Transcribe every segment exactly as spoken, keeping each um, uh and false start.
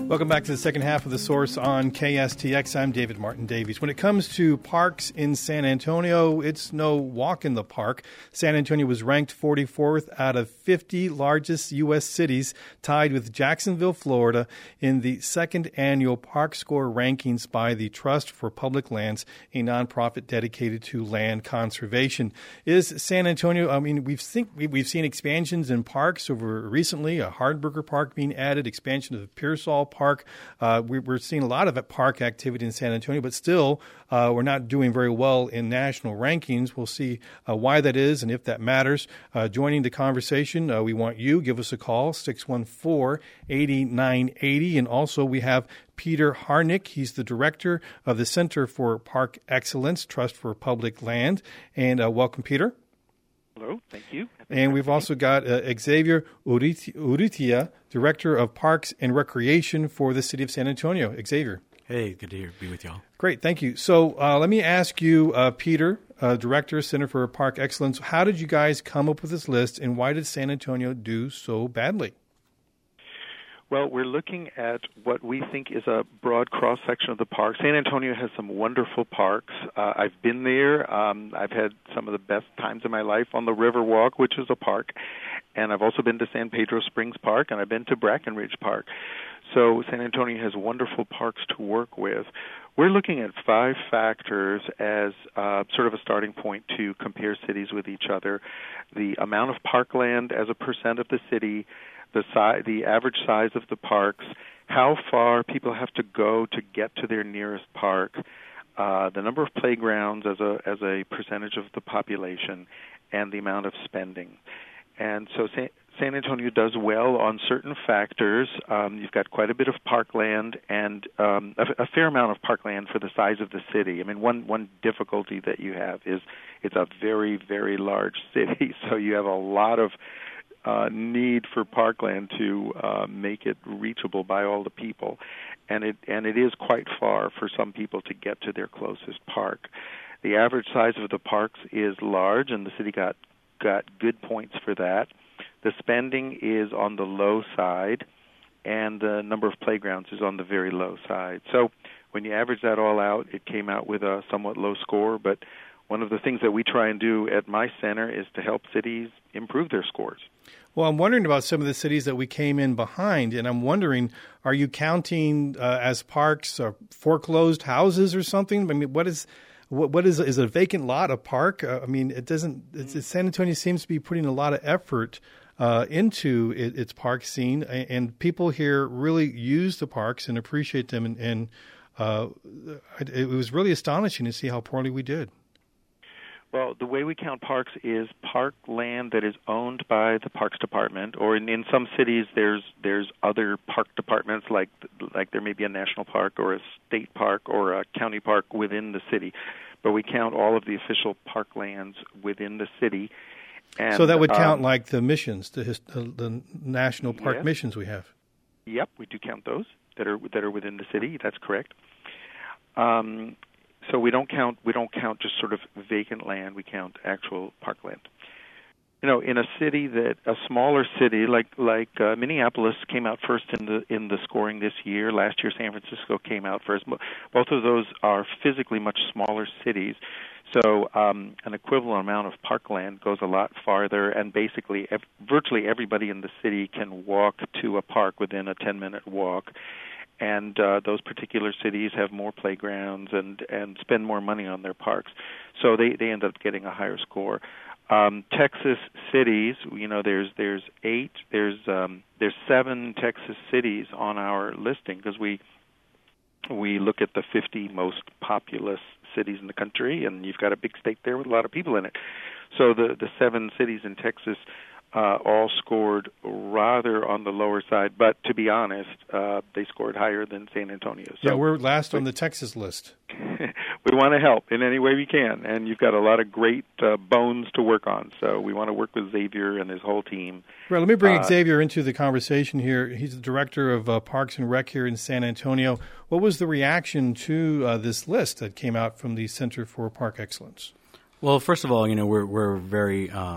Welcome back to the second half of The Source on K S T X. I'm David Martin Davies. When it comes to parks in San Antonio, it's no walk in the park. San Antonio was ranked forty-fourth out of fifty largest U S cities, tied with Jacksonville, Florida, in the second annual Park Score rankings by the Trust for Public Lands, a nonprofit dedicated to land conservation. Is San Antonio, I mean, we've think, we've seen expansions in parks over recently, a Hardberger Park being added, expansion of Pearsall Park. Park. Uh, we, we're seeing a lot of park activity in San Antonio, but still uh, we're not doing very well in national rankings. We'll see uh, why that is and if that matters. Uh, joining the conversation, uh, we want you. Give us a call, six one four, eight nine eight zero. And also we have Peter Harnick. He's the director of the Center for Park Excellence, Trust for Public Land. And uh, welcome, Peter. Hello, thank you. And we've also got uh, Xavier Urrutia, Director of Parks and Recreation for the City of San Antonio. Xavier. Hey, good to hear, be with y'all. Great, thank you. So uh, let me ask you, uh, Peter, uh, Director, Center for Park Excellence, how did you guys come up with this list, and why did San Antonio do so badly? Well, we're looking at what we think is a broad cross-section of the park. San Antonio has some wonderful parks. Uh, I've been there. Um, I've had some of the best times of my life on the Riverwalk, which is a park. And I've also been to San Pedro Springs Park, and I've been to Brackenridge Park. So San Antonio has wonderful parks to work with. We're looking at five factors as uh, sort of a starting point to compare cities with each other. The amount of parkland as a percent of the city, the si- the average size of the parks, how far people have to go to get to their nearest park, uh, the number of playgrounds as a as a percentage of the population, and the amount of spending. And so San, San Antonio does well on certain factors. Um, you've got quite a bit of parkland and um, a, a fair amount of parkland for the size of the city. I mean, one one difficulty that you have is it's a very, very large city, so you have a lot of Uh, need for parkland to uh, make it reachable by all the people, and it and it is quite far for some people to get to their closest park. The average size of the parks is large, and the city got got good points for that. The spending is on the low side, and the number of playgrounds is on the very low side. So when you average that all out, it came out with a somewhat low score, but one of the things that we try and do at my center is to help cities improve their scores. Well, I'm wondering about some of the cities that we came in behind, and I'm wondering, are you counting uh, as parks uh, foreclosed houses or something? I mean, what is what, what is is a vacant lot a park? Uh, I mean, it doesn't. It's, it's, San Antonio seems to be putting a lot of effort uh, into it, its park scene, and, and people here really use the parks and appreciate them. And, and uh, it, it was really astonishing to see how poorly we did. Well, the way we count parks is park land that is owned by the Parks Department, or in, in some cities there's there's other park departments, like like there may be a national park or a state park or a county park within the city. But we count all of the official park lands within the city. And, so that would count um, like the missions, the, his, uh, the national park yes. missions we have. Yep, we do count those that are that are within the city. That's correct. Um, So we don't count we don't count just sort of vacant land. We count actual parkland. You know, in a city that a smaller city like like uh, Minneapolis came out first in the in the scoring this year. Last year, San Francisco came out first. Both of those are physically much smaller cities. So um, an equivalent amount of parkland goes a lot farther, and basically ev- virtually everybody in the city can walk to a park within a ten-minute walk. And uh, those particular cities have more playgrounds and, and spend more money on their parks. So they, they end up getting a higher score. Um, Texas cities, you know, there's there's eight, there's um, there's seven Texas cities on our listing because we we look at the fifty most populous cities in the country, and you've got a big state there with a lot of people in it. So the, the seven cities in Texas Uh, all scored rather on the lower side, but to be honest, uh, they scored higher than San Antonio. So yeah, we're last on the Texas list. We want to help in any way we can, and you've got a lot of great uh, bones to work on, so we want to work with Xavier and his whole team. Right, let me bring uh, Xavier into the conversation here. He's the director of uh, Parks and Rec here in San Antonio. What was the reaction to uh, this list that came out from the Center for Park Excellence? Well, first of all, you know, we're we're very um,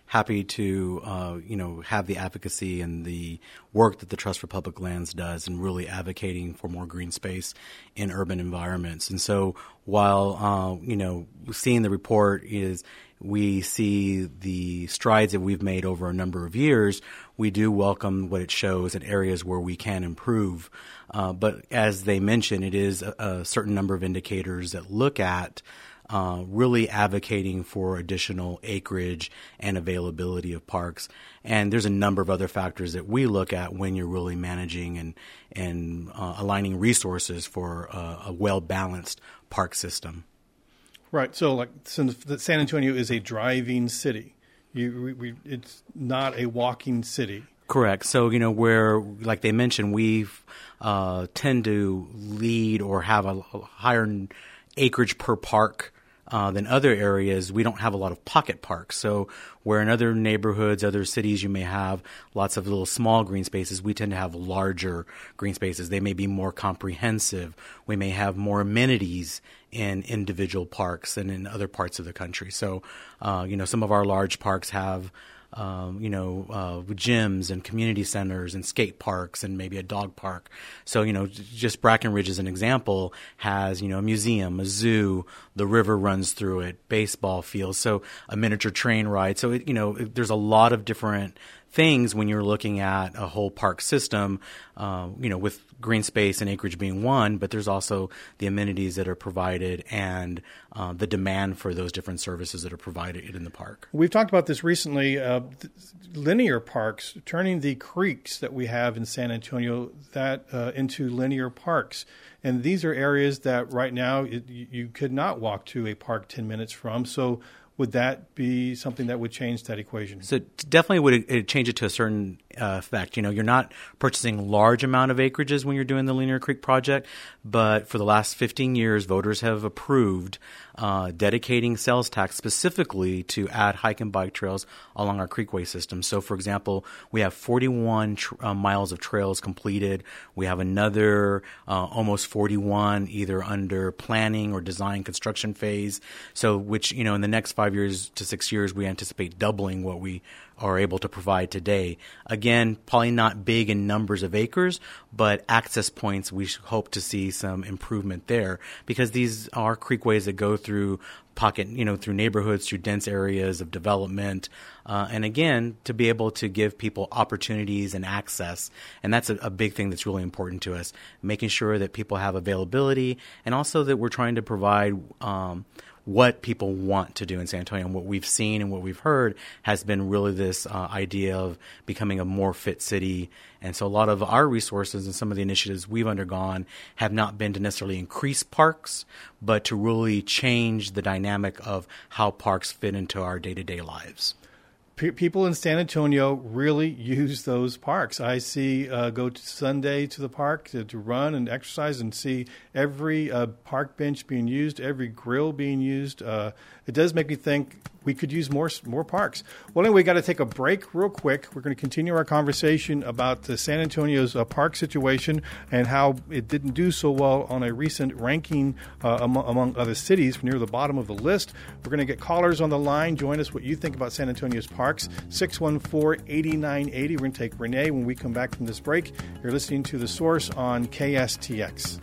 happy to, uh, you know, have the advocacy and the work that the Trust for Public Lands does in really advocating for more green space in urban environments. And so while, uh, you know, seeing the report is we see the strides that we've made over a number of years, we do welcome what it shows in areas where we can improve. Uh, but as they mentioned, it is a, a certain number of indicators that look at Uh, really advocating for additional acreage and availability of parks. And there's a number of other factors that we look at when you're really managing and, and uh, aligning resources for uh, a well-balanced park system. Right. So, like, since San Antonio is a driving city, you, we, we, it's not a walking city. Correct. So, you know, where, like they mentioned, we uh, tend to lead or have a, a higher acreage per park uh, than other areas. We don't have a lot of pocket parks. So where in other neighborhoods, other cities, you may have lots of little small green spaces, we tend to have larger green spaces. They may be more comprehensive. We may have more amenities in individual parks than in other parts of the country. So, uh, you know, some of our large parks have Um, you know, uh, gyms and community centers and skate parks and maybe a dog park. So, you know, just Brackenridge as an example has, you know, a museum, a zoo, the river runs through it, baseball fields, so a miniature train ride. So, it, you know, it, there's a lot of different things when you're looking at a whole park system, uh, you know, with green space and acreage being one, but there's also the amenities that are provided and uh, the demand for those different services that are provided in the park. We've talked about this recently, uh, linear parks, turning the creeks that we have in San Antonio that uh, into linear parks. And these are areas that right now it, you could not walk to a park ten minutes from. So would that be something that would change that equation? So definitely would it change it to a certain uh, effect. You know, you're not purchasing large amount of acreages when you're doing the Linear Creek project, but for the last fifteen years, voters have approved uh, dedicating sales tax specifically to add hike and bike trails along our creekway system. So, for example, we have forty-one tr- uh, miles of trails completed. We have another uh, almost forty-one either under planning or design construction phase. So, which, you know, in the next five years to six years, we anticipate doubling what we are able to provide today. Again, probably not big in numbers of acres, but access points, we hope to see some improvement there because these are creekways that go through pocket, you know, through neighborhoods, through dense areas of development. Uh, and again, to be able to give people opportunities and access. And that's a, a big thing that's really important to us, making sure that people have availability and also that we're trying to provide um, what people want to do in San Antonio. And what we've seen and what we've heard has been really this uh, idea of becoming a more fit city. And so a lot of our resources and some of the initiatives we've undergone have not been to necessarily increase parks, but to really change the dynamic of how parks fit into our day-to-day lives. People in San Antonio really use those parks. I see uh, go to Sunday to the park to, to run and exercise and see every uh, park bench being used, every grill being used. Uh, it does make me think we could use more more parks. Well, anyway, we got to take a break real quick. We're going to continue our conversation about the San Antonio's uh, park situation and how it didn't do so well on a recent ranking uh, among, among other cities near the bottom of the list. We're going to get callers on the line. Join us what you think about San Antonio's parks. six one four, eight nine eight zero. We're going to take Renee when we come back from this break. You're listening to The Source on K S T X.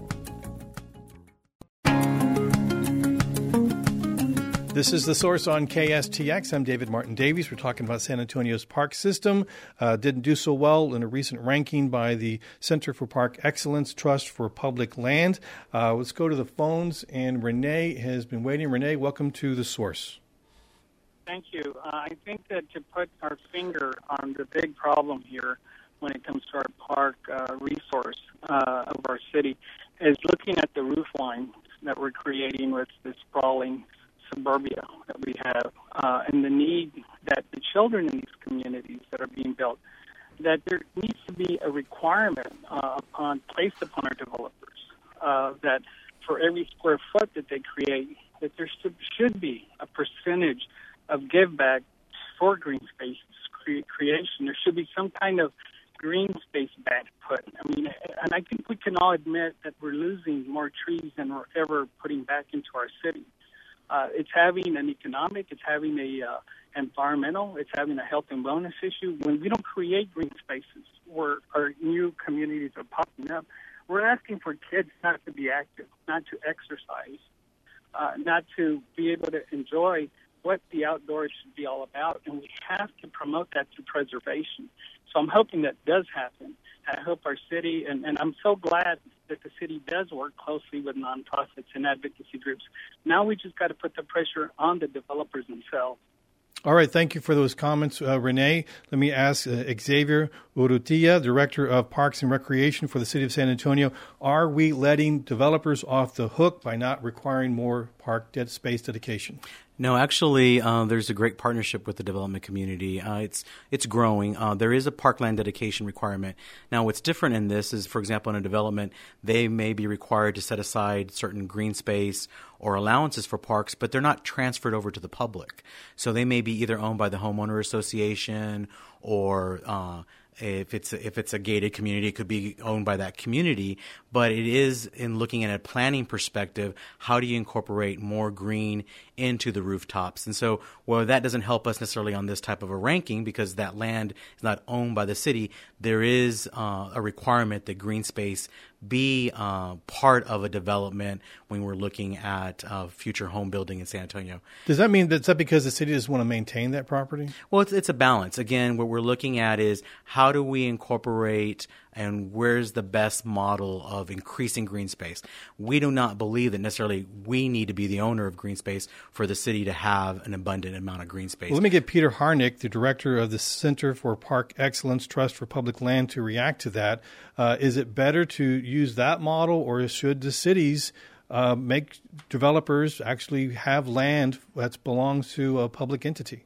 This is The Source on K S T X. I'm David Martin Davies. We're talking about San Antonio's park system. Uh, didn't do so well in a recent ranking by the Center for Park Excellence Trust for Public Land. Uh, let's go to the phones, and Renee has been waiting. Renee, welcome to The Source. Thank you. Uh, I think that to put our finger on the big problem here when it comes to our park uh, resource uh, of our city is looking at the roof line that we're creating with this sprawling suburbia that we have uh, and the need that the children in these communities that are being built, that there needs to be a requirement uh, upon placed upon our developers uh, that for every square foot that they create, that there should be a percentage of give back for green space cre- creation. There should be some kind of green space back put. I mean, and I think we can all admit that we're losing more trees than we're ever putting back into our city. Uh, it's having an economic, it's having a uh, environmental, it's having a health and wellness issue. When we don't create green spaces where our new communities are popping up, we're asking for kids not to be active, not to exercise, uh, not to be able to enjoy what the outdoors should be all about, and we have to promote that through preservation. So I'm hoping that does happen. I hope our city, and, and I'm so glad that the city does work closely with nonprofits and advocacy groups. Now we just got to put the pressure on the developers themselves. All right, thank you for those comments, uh, Renee. Let me ask uh, Xavier Urrutia, Director of Parks and Recreation for the City of San Antonio. Are we letting developers off the hook by not requiring more park dead space dedication? No, actually, uh, there's a great partnership with the development community. Uh, it's it's growing. Uh, there is a parkland dedication requirement. Now, what's different in this is, for example, in a development, they may be required to set aside certain green space or allowances for parks, but they're not transferred over to the public. So they may be either owned by the homeowner association or uh, if it's if it's a gated community, it could be owned by that community. But it is, in looking at a planning perspective, how do you incorporate more green into the rooftops? And so, well, that doesn't help us necessarily on this type of a ranking because that land is not owned by the city. There is uh, a requirement that green space be uh, part of a development when we're looking at uh, future home building in San Antonio. Does that mean that's that because the city doesn't want to maintain that property? Well, it's, it's a balance. Again, what we're looking at is how do we incorporate and where's the best model of increasing green space? We do not believe that necessarily we need to be the owner of green space for the city to have an abundant amount of green space. Well, let me get Peter Harnick, the director of the Center for Park Excellence Trust for Public Land, to react to that. Uh, is it better to use that model, or should the cities uh, make developers actually have land that belongs to a public entity?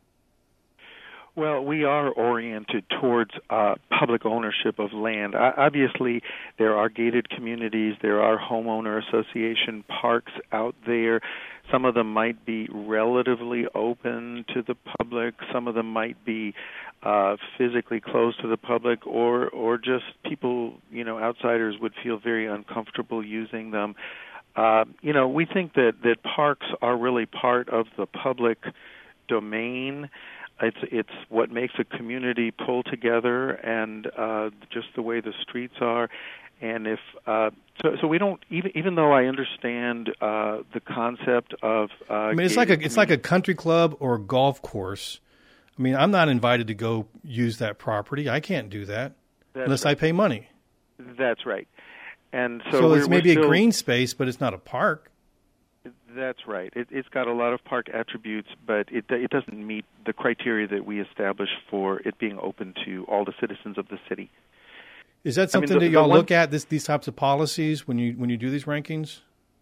Well, we are oriented towards uh, public ownership of land. Uh, obviously, there are gated communities, there are homeowner association parks out there. Some of them might be relatively open to the public. Some of them might be uh, physically closed to the public, or or just people, you know, outsiders would feel very uncomfortable using them. Uh, you know, we think that, that parks are really part of the public domain. It's it's what makes a community pull together, and uh, just the way the streets are. And if uh, so, so we don't even even though I understand uh, the concept of. Uh, I mean, it's like a it's like a country club or a golf course. I mean, I'm not invited to go use that property. I can't do that unless right. I pay money. That's right. And so, so we're, it's maybe still, a green space, but it's not a park. That's right. It, it's got a lot of park attributes, but it it doesn't meet the criteria that we established for it being open to all the citizens of the city. Is that something I mean, the, that y'all one, look at, this, these types of policies, when you when you do these rankings?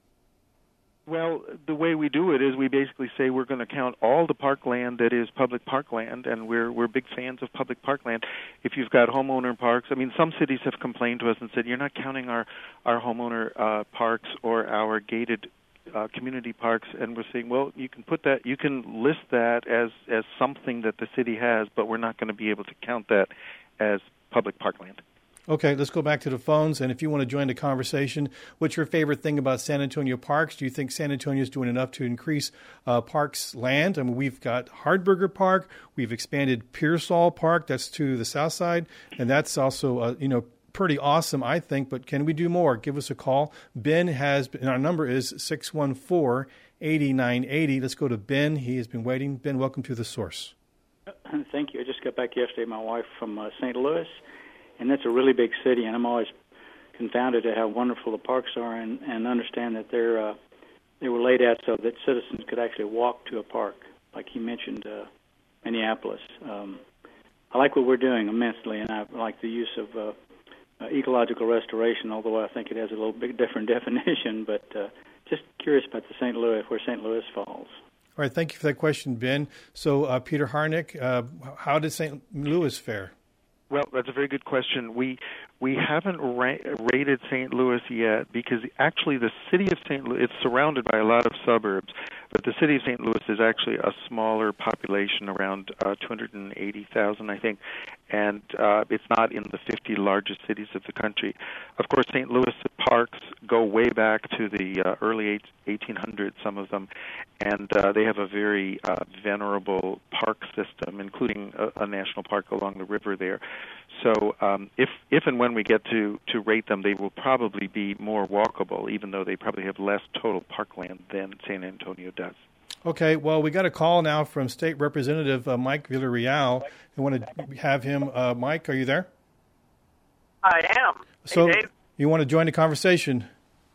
Well, the way we do it is we basically say we're going to count all the parkland that is public parkland, and we're we're big fans of public parkland. If you've got homeowner parks, I mean, some cities have complained to us and said, you're not counting our, our homeowner uh, parks or our gated Uh, community parks, and we're saying, well, you can put that, you can list that as, as something that the city has, but we're not going to be able to count that as public parkland. Okay, let's go back to the phones, and if you want to join the conversation, what's your favorite thing about San Antonio parks? Do you think San Antonio is doing enough to increase uh, parks land? I mean, we've got Hardberger Park, we've expanded Pearsall Park, that's to the south side, and that's also, uh, you know, pretty awesome, I think, but can we do more? Give us a call. Ben has, and our number is six one four, eight nine eight zero. Let's go to Ben. He has been waiting. Ben, welcome to The Source. Thank you. I just got back yesterday, my wife from uh, Saint Louis, and that's a really big city, and I'm always confounded at how wonderful the parks are, and, and understand that they're, uh, they were laid out so that citizens could actually walk to a park, like he mentioned uh, Minneapolis. Um, I like what we're doing immensely, and I like the use of uh, Uh, ecological restoration, although I think it has a little bit different definition, but uh, just curious about the Saint Louis, where Saint Louis falls. All right, thank you for that question, Ben. So, uh, Peter Harnick, uh, how did Saint Louis fare? Well, that's a very good question. We we haven't ra- rated Saint Louis yet because actually the city of Saint Louis, it's surrounded by a lot of suburbs, but the city of Saint Louis is actually a smaller population, around uh, two hundred eighty thousand, I think. and uh, it's not in the fifty largest cities of the country. Of course, Saint Louis parks go way back to the uh, early eighteen hundreds, some of them, and uh, they have a very uh, venerable park system, including a, a national park along the river there. So um, if if and when we get to, to rate them, they will probably be more walkable, even though they probably have less total parkland than San Antonio does. Okay, well, we got a call now from State Representative uh, Mike Villarreal. I want to have him. Uh, Mike, are you there? I am. So hey, Dave. You want to join the conversation?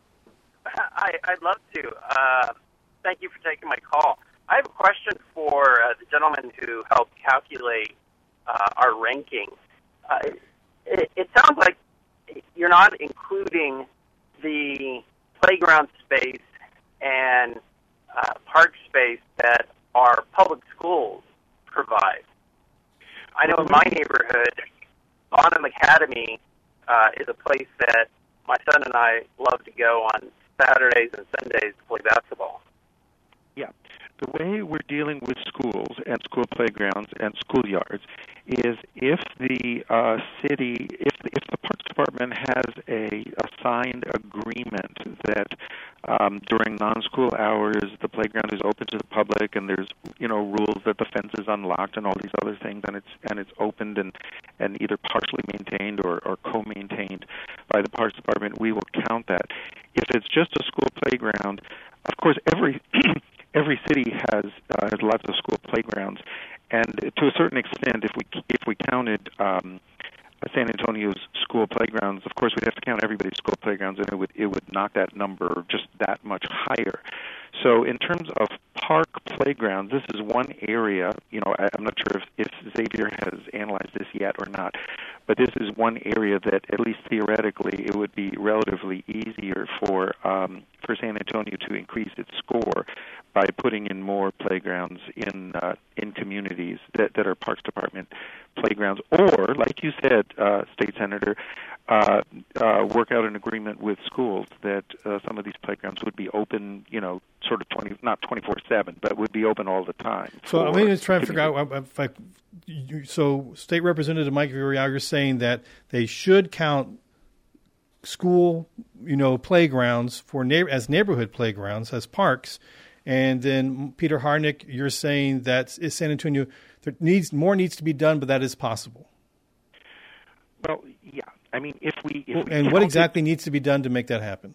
I, I'd love to. Uh, thank you for taking my call. I have a question for uh, the gentleman who helped calculate uh, our ranking. Uh, it, it sounds like you're not including the playground space and uh, park space that our public schools provide. I know in my neighborhood, Bonham Academy uh, is a place that my son and I love to go on Saturdays and Sundays to play basketball. Yeah. The way we're dealing with schools and school playgrounds and schoolyards is if the uh, city, if the, if the Parks Department has a, a signed agreement that um, during non-school hours the playground is open to the public and there's you know rules that the fence is unlocked and all these other things and it's and it's opened and, and either partially maintained or, or co-maintained by the Parks Department, we will count that. If it's just a school playground, of course every every city has uh, has lots of school playgrounds. And to a certain extent, if we if we counted um, San Antonio's school playgrounds, of course we'd have to count everybody's school playgrounds, and it would it would knock that number just that much higher. So in terms of park playgrounds, this is one area. You know, I, I'm not sure if, if Xavier has analyzed this yet or not, but this is one area that, at least theoretically, it would be relatively easier for um, for San Antonio to increase its score by putting in more playgrounds in uh, in communities that, that are Parks Department playgrounds, or, like you said, uh, State Senator, uh, uh, work out an agreement with schools that uh, some of these playgrounds would be open, you know, sort of twenty, not twenty-four seven, but would be open all the time. So I'm just trying to figure out if I, you, so State Representative Mike Villarreal, you're saying that they should count school, you know, playgrounds for na- as neighborhood playgrounds, as parks. And then Peter Harnick, you're saying that San Antonio, there needs more needs to be done, but that is possible. Well, yeah. I mean, if we... If well, we and what exactly needs to be done to make that happen?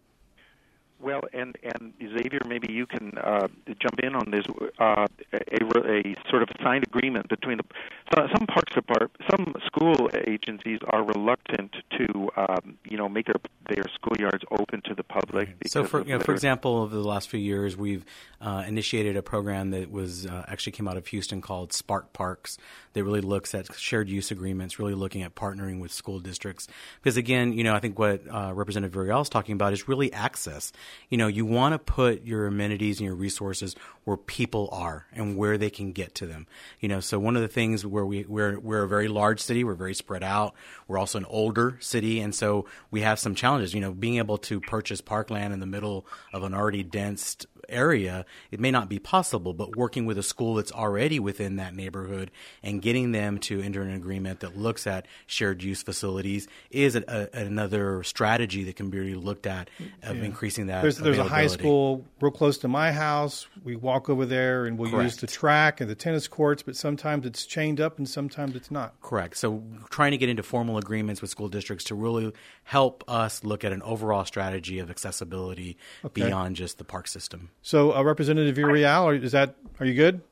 Well, and, and Xavier, maybe you can uh, jump in on this. Uh, a, a sort of signed agreement between the some parks depart, some school agencies are reluctant to um, you know make their their schoolyards open to the public. So, for you know, for example, over the last few years, we've uh, initiated a program that was uh, actually came out of Houston called Spark Parks. That really looks at shared use agreements, really looking at partnering with school districts. Because again, you know, I think what uh, Representative Villarreal is talking about is really access. You know, you want to put your amenities and your resources where people are and where they can get to them. You know, so one of the things where we, we're, we're a very large city, we're very spread out. We're also an older city. And so we have some challenges, you know, being able to purchase parkland in the middle of an already dense area, it may not be possible, but working with a school that's already within that neighborhood and getting them to enter an agreement that looks at shared use facilities is a, a, another strategy that can be looked at of yeah. increasing that. There's, there's a high school real close to my house. We walk over there and we'll Correct. use the track and the tennis courts, but sometimes it's chained up and sometimes it's not. Correct. So trying to get into formal agreements with school districts to really help us look at an overall strategy of accessibility okay. beyond just the park system. So, uh, Representative Villarreal, is that are you good?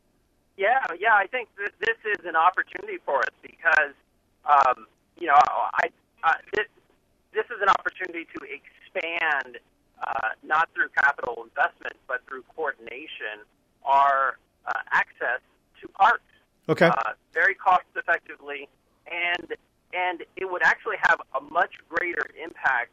Yeah, yeah. I think that this is an opportunity for us because, um, you know, I, I this this is an opportunity to expand, uh, not through capital investment, but through coordination, our uh, access to parks. Okay. Uh, very cost effectively, and and it would actually have a much greater impact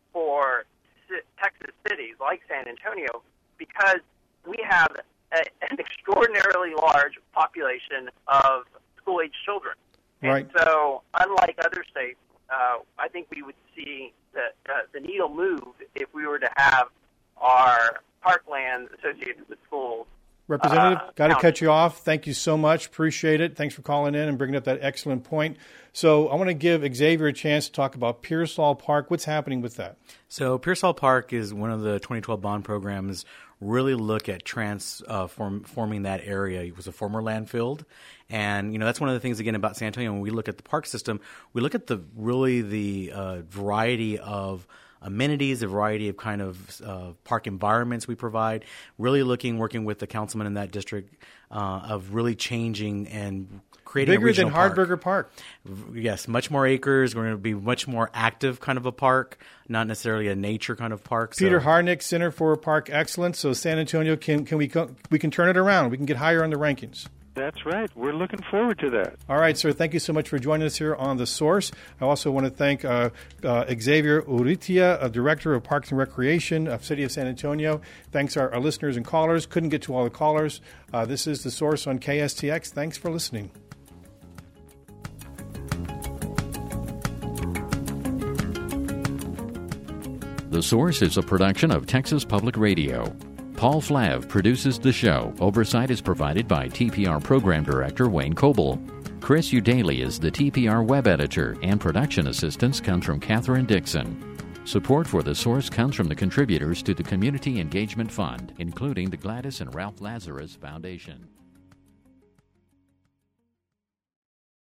for Texas cities like San Antonio, because we have a, an extraordinarily large population of school-age children. Right. And so, unlike other states, uh, I think we would see the, uh, the needle move if we were to have our parkland associated with schools Representative, Uh, got to now- cut you off. Thank you so much. Appreciate it. Thanks for calling in and bringing up that excellent point. So I want to give Xavier a chance to talk about Pearsall Park. What's happening with that? So Pearsall Park is one of the twenty twelve bond programs. Really look at transforming uh, form, that area. It was a former landfill, and you know that's one of the things again about San Antonio. When we look at the park system, we look at the really the uh, variety of amenities, a variety of kind of uh, park environments we provide. Really looking, working with the councilman in that district uh, of really changing and creating Bigger a regional than park. Hardberger Park. Yes, much more acres. We're going to be much more active kind of a park, not necessarily a nature kind of park. Peter so. Harnick, Center for Park Excellence. So San Antonio, can can we co- we can turn it around? We can get higher on the rankings. That's right. We're looking forward to that. All right, sir. Thank you so much for joining us here on The Source. I also want to thank uh, uh, Xavier Urrutia, uh, Director of Parks and Recreation of City of San Antonio. Thanks our, our listeners and callers. Couldn't get to all the callers. Uh, this is The Source on K S T X. Thanks for listening. The Source is a production of Texas Public Radio. Paul Flav produces the show. Oversight is provided by T P R Program Director Wayne Coble. Chris Udaly is the T P R Web Editor, and production assistance comes from Catherine Dixon. Support for The Source comes from the contributors to the Community Engagement Fund, including the Gladys and Ralph Lazarus Foundation.